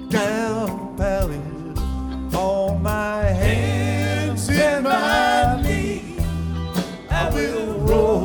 down valley on my hands and my knees. I will roll